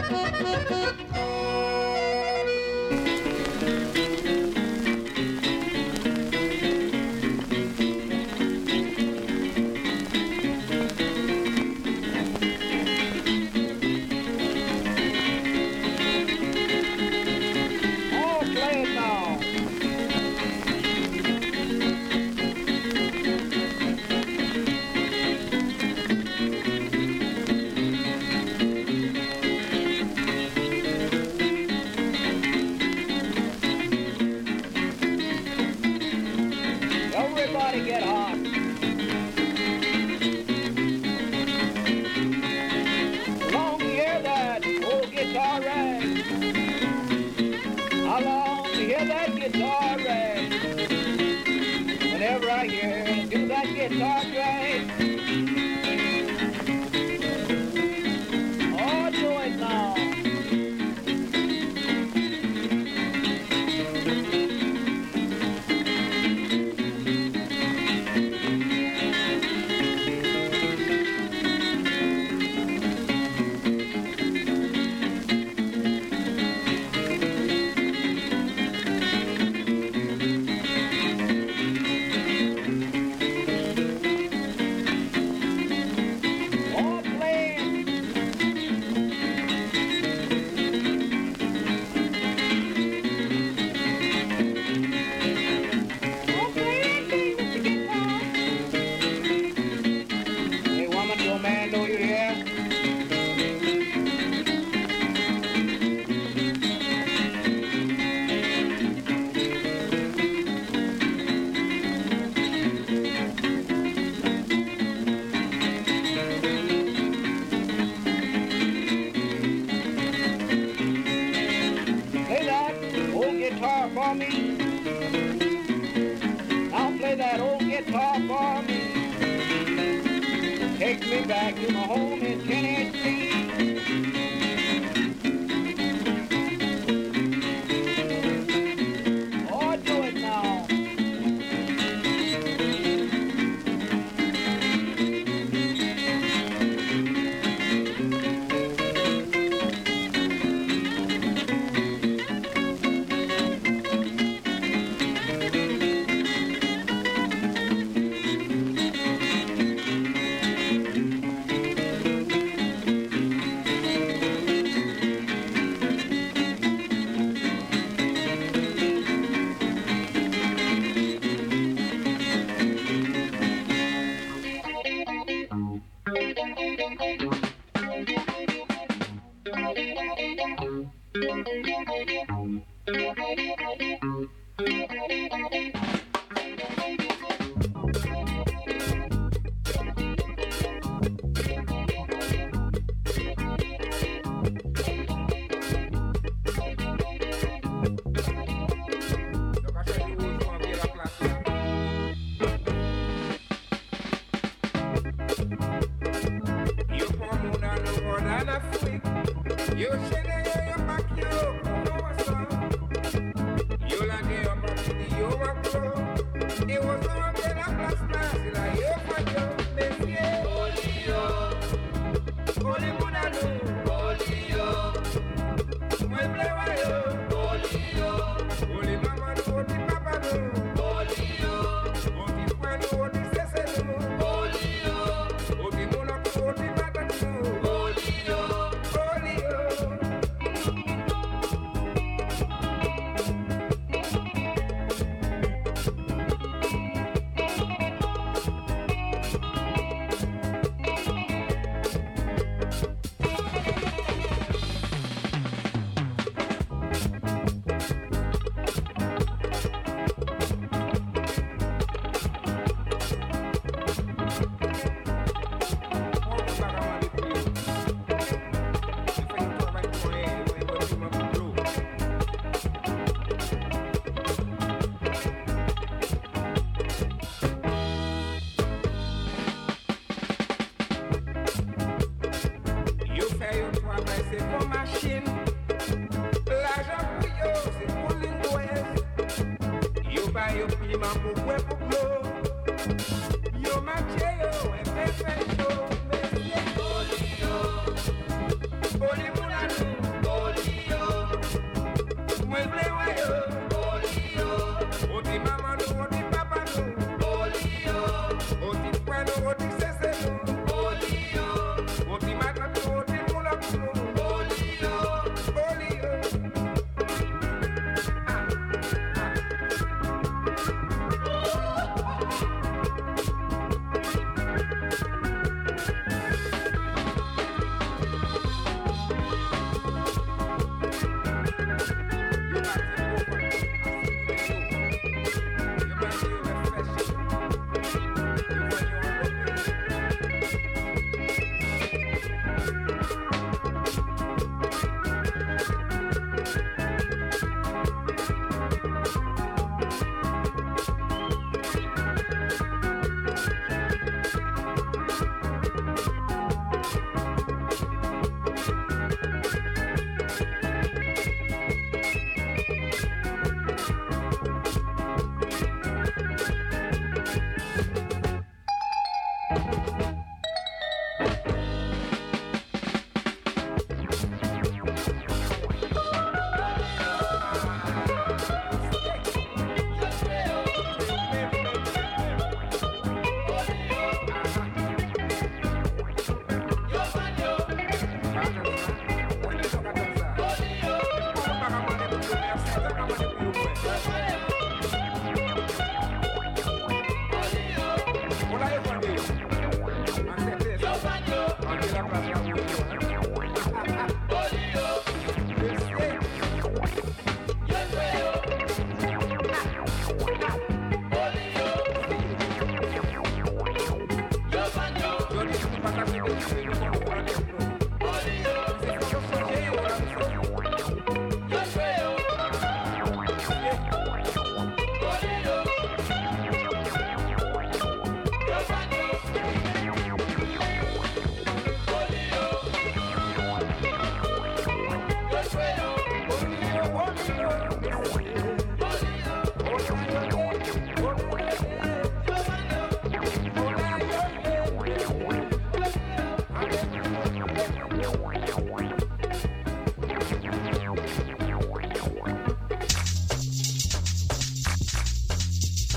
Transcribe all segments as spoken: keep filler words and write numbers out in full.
Holy Muna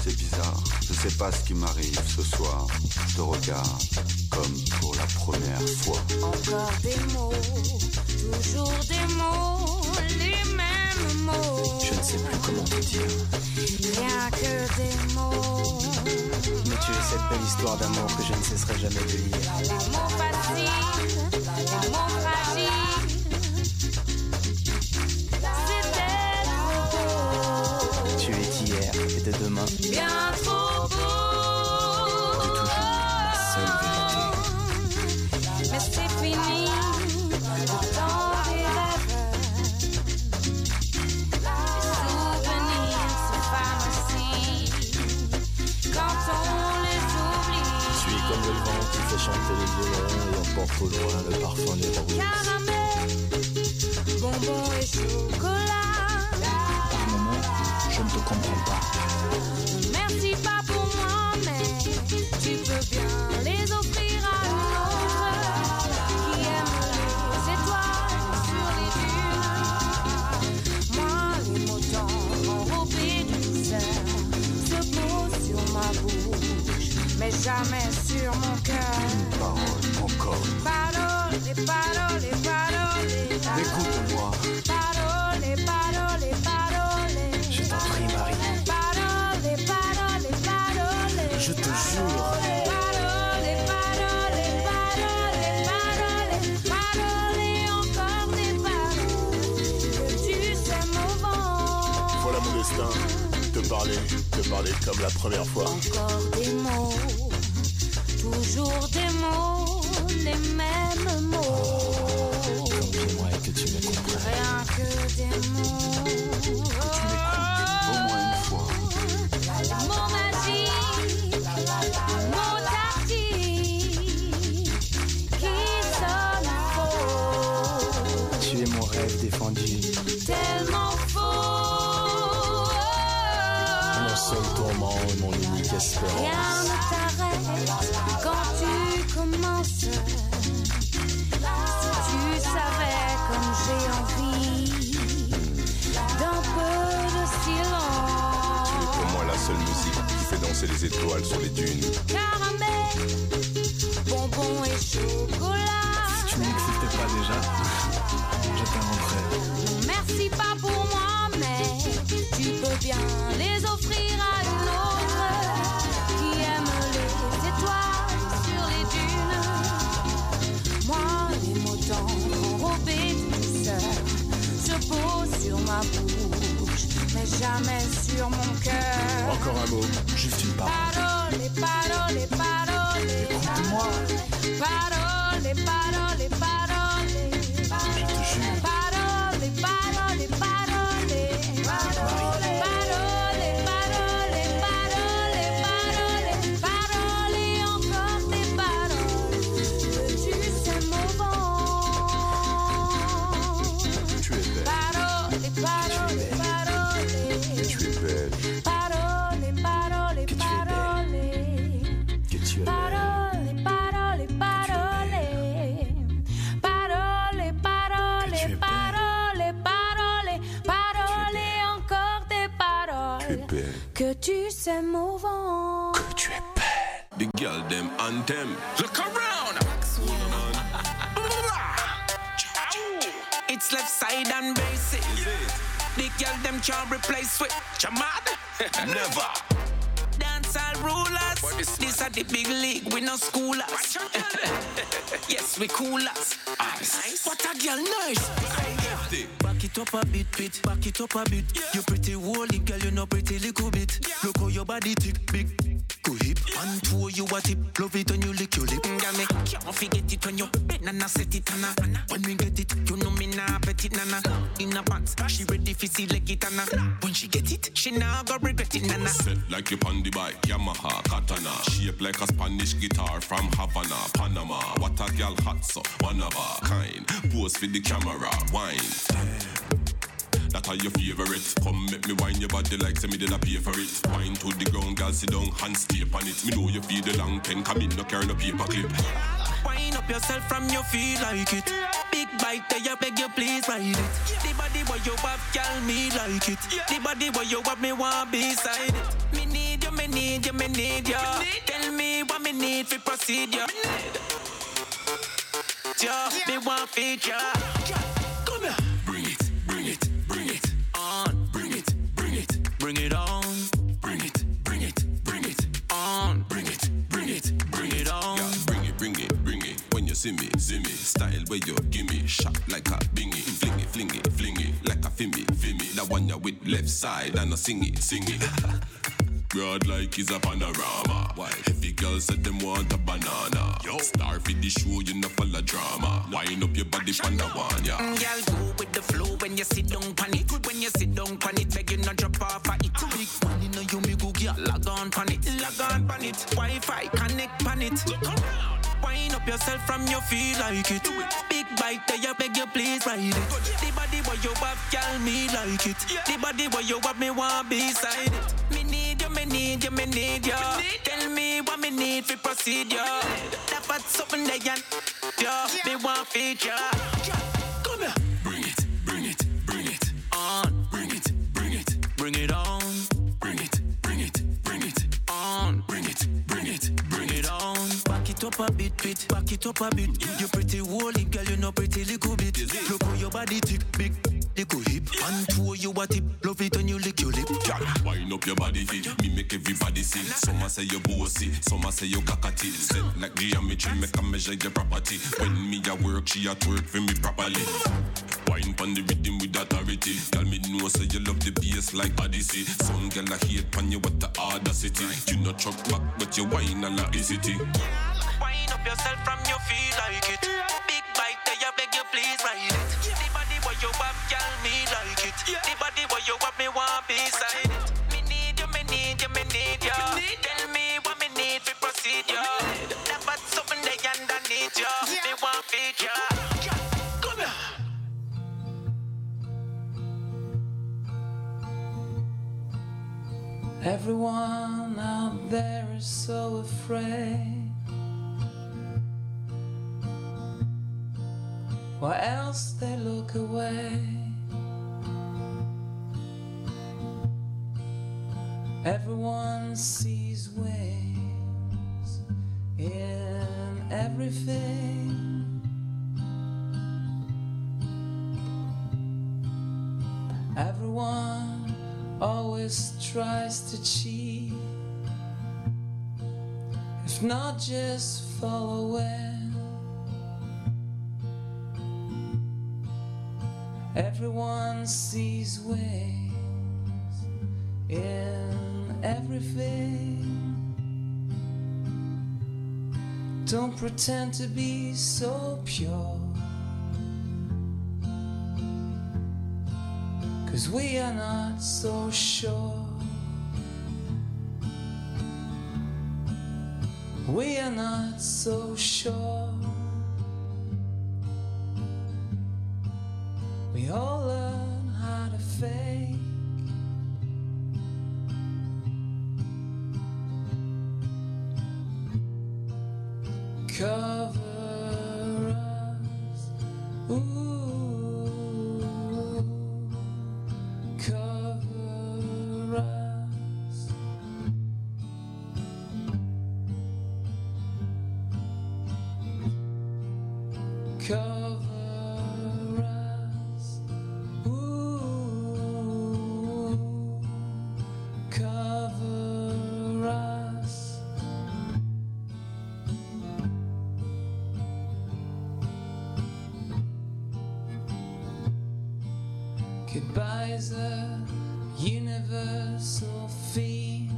c'est bizarre, je sais pas ce qui m'arrive ce soir. Je te regarde comme pour la première fois. Encore des mots, toujours des mots, les mêmes mots. Je ne sais plus comment te dire. Rien que des mots. Mais tu es cette belle histoire d'amour que je ne cesserai jamais de lire. Les mots faciles, les mots fragiles. C'était trop beau. Tu es d'hier et de demain. Bien trop beau. De toujours, la seule vérité. Mais c'est fini, le temps des rêves. Les souvenirs se fanent aussi quand on les oublie. Tu es comme le vent qui fait chanter les violons et emporte au loin le parfum des roses. Caramel, bonbons et chocolat. Par moments, je ne te comprends pas. Merci pas pour moi, mais tu peux bien les offrir à un autre qui aime les étoiles sur les dunes. Moi, les mots tendres enrobés de douceur se posent sur ma bouche, mais jamais sur mon cœur. Une parole encore. Parole, les paroles, les paroles, les paroles. Écoute-moi. Parole, les paroles, les paroles. Je t'en prie, Marie. Parole, les paroles, les paroles. Je te jure. Parole, les paroles, les paroles, les paroles. Parole et encore des paroles. Que tu sais mon vent. Voilà mon destin, te parler, te parler comme la première fois. Encore des mots, toujours des mots, les mêmes mots. Comme j'aimerais que tu me comprennes. Rien que des mots. Que tu m'écoutes au moins une fois. Mots magiques, mots tactiles, qui sonnent faux, Tu es mon rêve défendu. tellement faux. Mon seul tourment et mon unique Rien espérance. ne t'arrête quand tu commences. Si tu savais comme j'ai envie d'un peu de silence. Pour moi, la seule musique qui fait danser les étoiles sur les dunes. Caramel, bonbons et chocolat. Si tu n'existais pas déjà, je t'inventerais. Merci pas pour moi, mais tu peux bien les offrir à une autre qui aime les étoiles sur les dunes. Moi, les mots tendres enrobés de douceur se posent sur ma bouche, mais jamais sur mon cœur. Encore un mot, juste une parole. Parole, parole, parole. Écoute-moi. Parole, parole, parole. Je te jure. Parole, parole, parole. Parole, parole, parole, parole, parole et encore des paroles. Tu sais mon vent. Tu es belle, Parole, parole, parole. tu es belle. Parole, parole, Que tu es parole. Que tu es belle. Parole, parole, parole. Parole, parole, Que tu es belle. parole, parole, parole et encore des Tu es paroles. belle. Que tu sais mouvant. Que tu es belle. The girl them anthem. Look around. It's left side and basic. The girl them can't replace with Jamad. Never. Dance all rulers. This are the big league. We no schoolers. Yes, we coolers. Nice. What a girl nice. Back it up a bit, bit. Back it up a bit. You pretty holy girl, you know pretty little bit. Look how your body tick big. Go hip and two you a tip. Love it when you lick your lip. Girl, me can't forget it when you bend and I set it and I. When we get it, you know me nah bet it nana. In a pants, she ready for see leg it and I. When she get it, she nah go regret it nana. Set like you on the bike, Yamaha, Katana. Shape like a Spanish guitar from Havana, Panama. What a girl hot so, one of a kind. Pose for the camera, wine. That are your favorite. Come make me wine your body like say me did a pay for it. Wine to the ground, girl sit down, hands tape on it. Me know you feel the long pen, come in, no carry no paper clip. Wine up yourself from you feel like it. Big bite there, you beg you please ride it. The body where you have, girl, me like it. The body where you have, me want beside it. Me need you, need you, me need you. Tell me what me need for proceed you. Yeah, me want feature. Come here. Bring it, bring it, bring it on. Bring it, bring it, bring it on. Bring it, bring it, bring it on. Bring it, bring it, bring it on. Yeah, bring it, bring it, bring it. When you see me, see me. Style where you give me. Shot like a bingy. Fling it, fling it, fling it. Like a fimmy, fimmy. That one you with left side and a sing it, sing it. Broad like is a panorama. Why? Heavy girls said them want a banana. Yo. Star for the show, you know follow drama. Wind up your body from the one, yeah. Mm, girl, go with the flow when you sit down pan it. When you sit down pan it, beg you not drop off of it. Big money no you me go girl, log on pan it, log on pan it. Wi-Fi connect pan it. Look around. Wind up yourself from your feel like it. Big bike there, you beg you please ride it. The body where you have, girl, me like it. The body where you have, me want beside it. Me need you, me need you, me need you. Tell me what me need for proceed you. That but something there, yeah. Me want feature. Come here. Bring it, bring it, bring it On. Bring it, bring it, Bring it on. bring it, bring it, bring it On. Bring it, bring it, bring Bring it on. Back it up a bit, bit. Back it up a bit. You pretty holy girl, you know pretty little bit. Look how your body tick, big, little hip. And two you a tip. Love it when you lick your lip. Wind up your body, me make everybody see. Some a say you bossy, some a say you cockatoo. Set like geometry, make a measure your property. When me a work, she at work for me properly. Wine pon the rhythm with authority. Tell me no, say you love the bass like Odyssey. Some girl a hate pon you with the audacity. You not truck back, but you wine a la easy. Wind up yourself from your feel like it. Big bike there, you beg you please ride it. The body where you have, girl, me like it. The body where you have, me want beside it. Me need you, me need you, me need you. Tell me what me need for proceed you. That but something they underneath you. Me want feature. Come here. Everyone out there is so afraid. Why else they look away? Everyone sees wings in everything. Everyone always tries to cheat, if not just following. Everyone sees wings in everything. Don't pretend to be so pure, 'cause we are not so sure. We are not so sure. We all learn how to fake. Cover us, ooh, cover us. Cover us, ooh, cover us. Goodbye's a universal theme,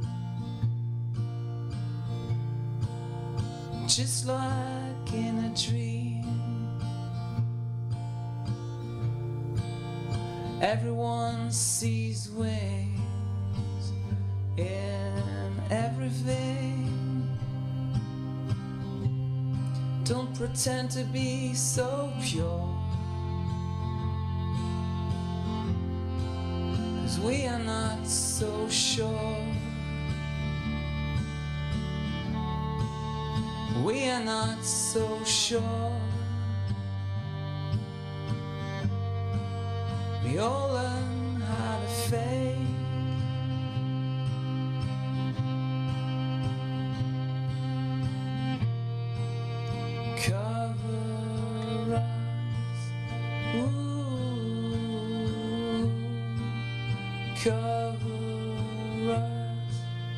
just like in a dream. Everyone sees wings in everything. Don't pretend to be so pure, 'cause we are not so sure. We are not so sure. We all learn how to fake. cover us.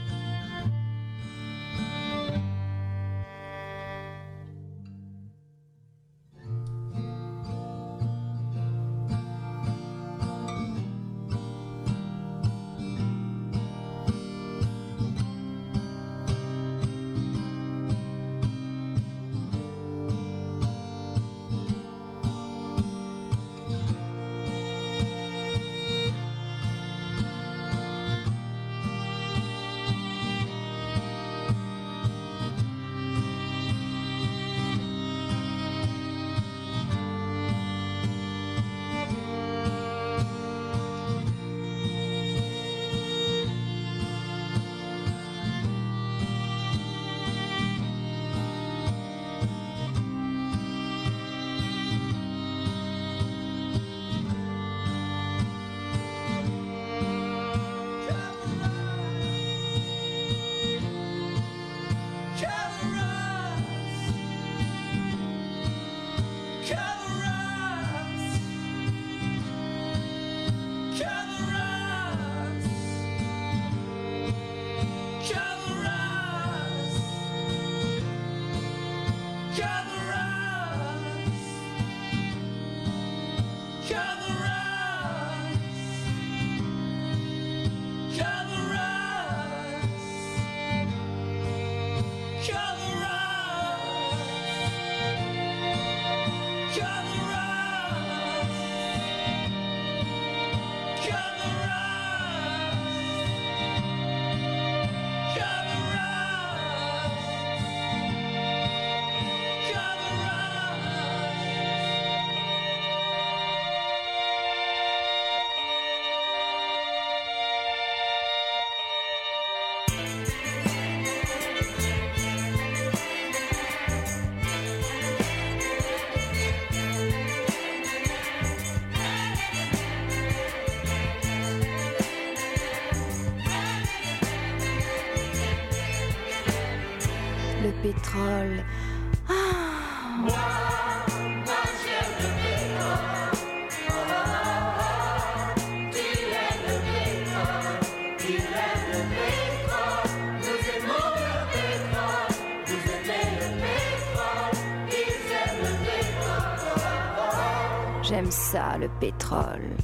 Le pétrole. Ah. Moi, moi j'aime le pétrole. Oh, oh, oh. Il aime le pétrole. Il aime le pétrole. Nous aimons le pétrole. Vous aimez le pétrole. Ils aiment le pétrole. Oh, oh, oh. J'aime ça, le pétrole.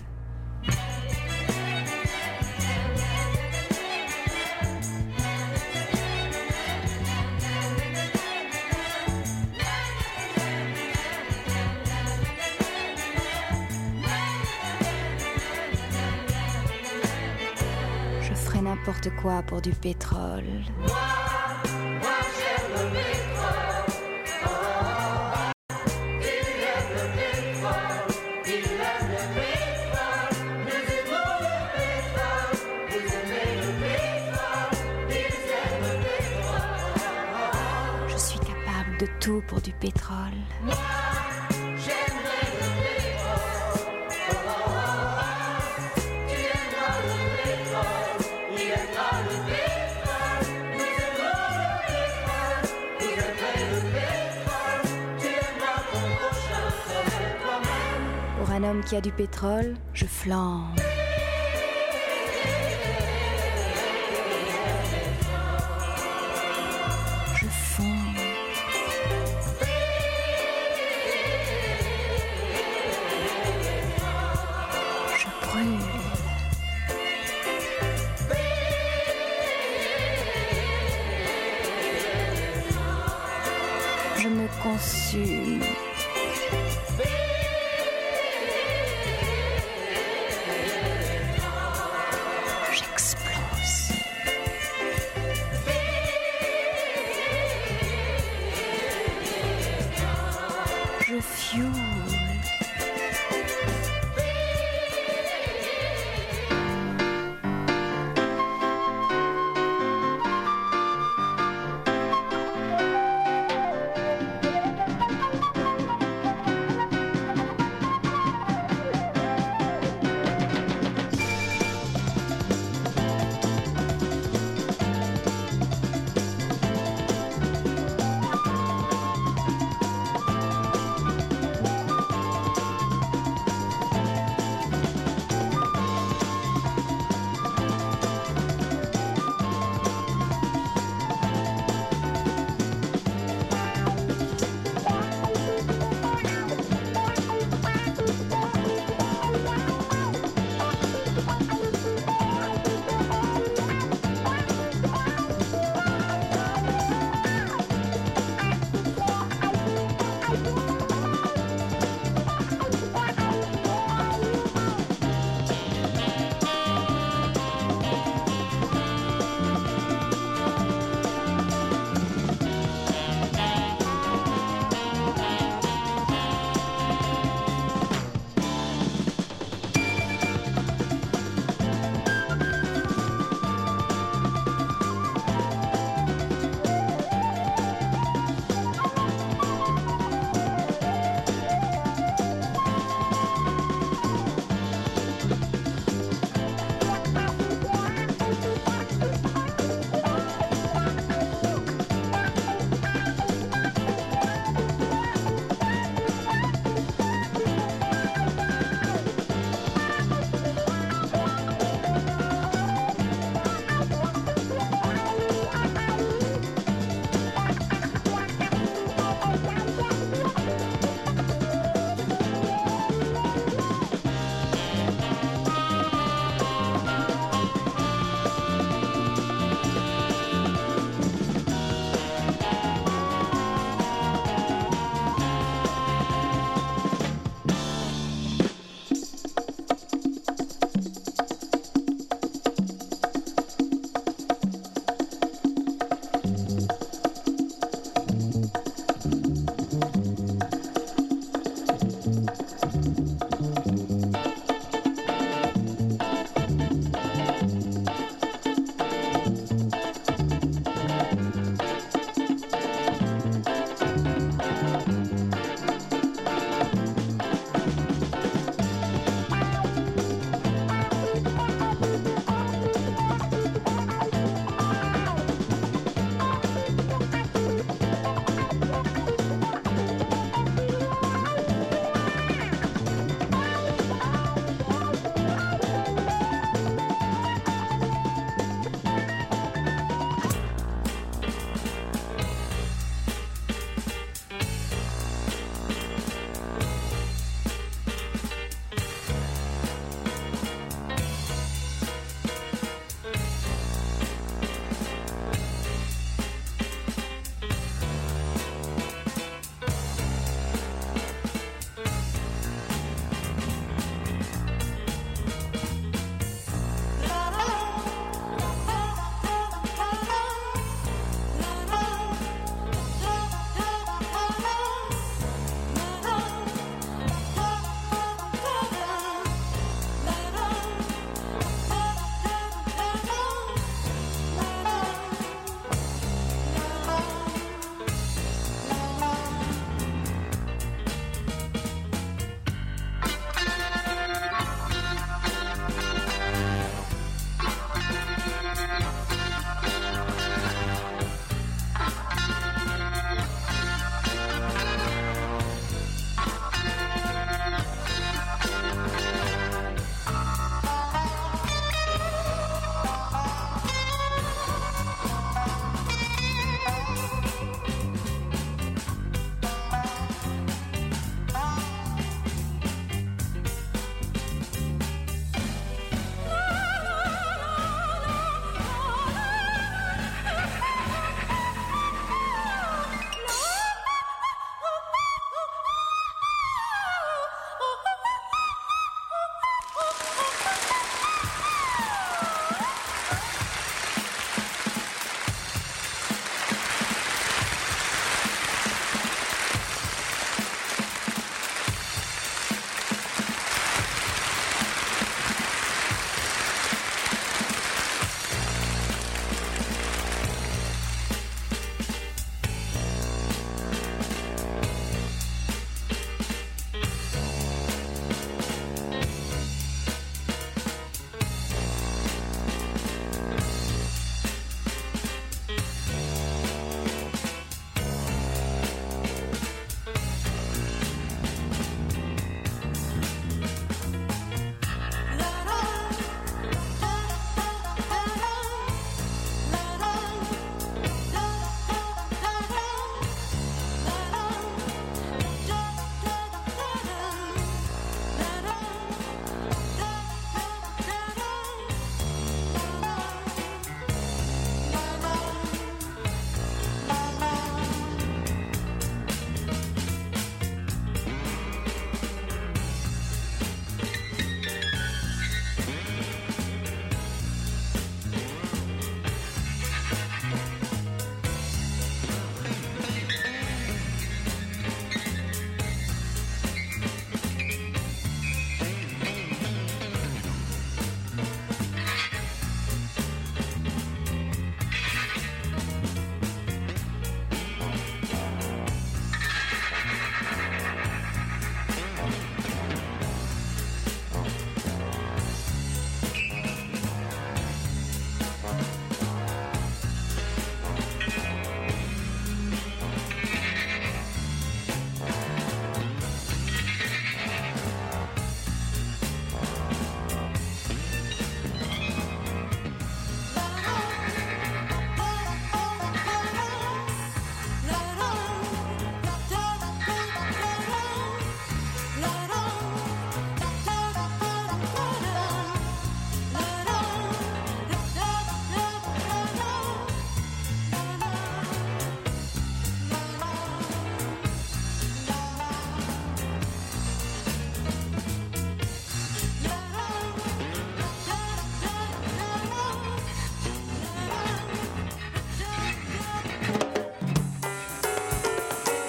N'importe quoi pour du pétrole. Moi, moi j'aime le pétrole. Oh, oh, oh. Il aime le pétrole. Il aime le pétrole. Nous aimons le pétrole. Vous aimez le pétrole. Ils aiment le pétrole. Oh, oh, oh. Je suis capable de tout pour du pétrole. Moi, j'aimerais le pétrole. Oh, oh, oh. Tu aimeras le pétrole. Il aimera le pétrole, nous aimons le pétrole, vous aimerez le pétrole, tu aimeras ton prochain comme toi-même. Pour un homme qui a du pétrole, je flambe. Je fonds. Je brûle. Je me consume.